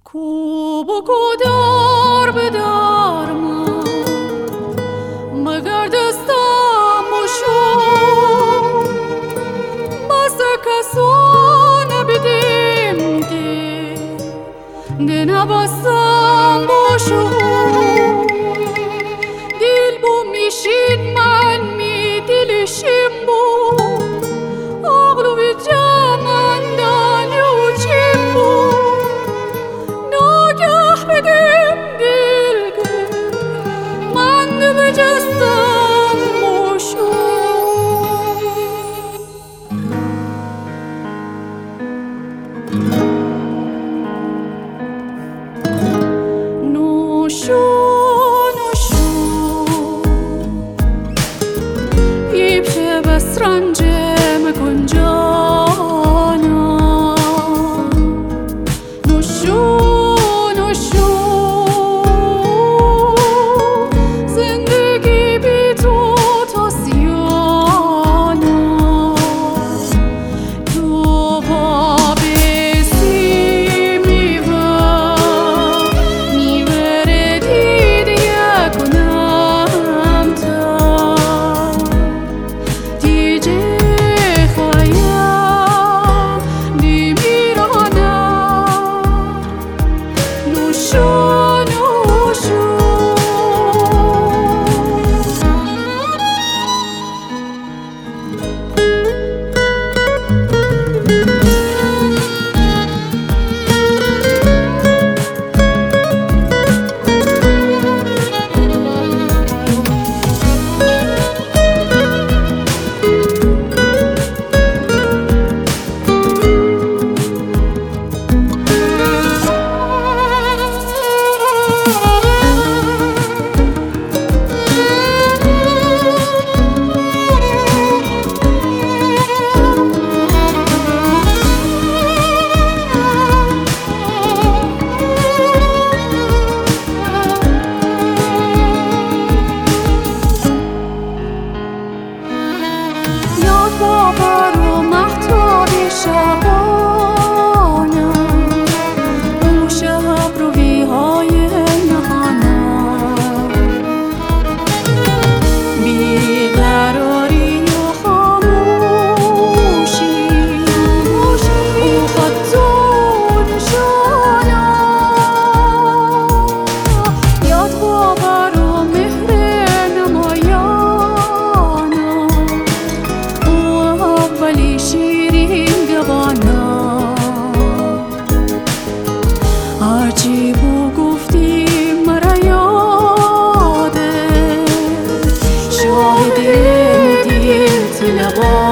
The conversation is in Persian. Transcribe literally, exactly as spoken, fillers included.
کو بگو دار به دار من مگر دستم بشو بس کسان بدیم ده ده نبستم بشو دل بو میشید من می دلشیم بو آقلو به جمن دانیو چیم بو ناگه بدیم دلگه من ده بجستم بشو نوشو رنجم کن جانا نوشو نوشو زندگی بی تو تاسیانا تو بابسی میوه میوه دیدیه کنم تا باور و محتاب شبانم اون شب رویهای نهانم بیقراری و خاموشی او خط و نشانم یاد باور و مهر نمایانم ولی شیرین گوانا هرچی بو گفتی مرا یاده شاهد دل طلبان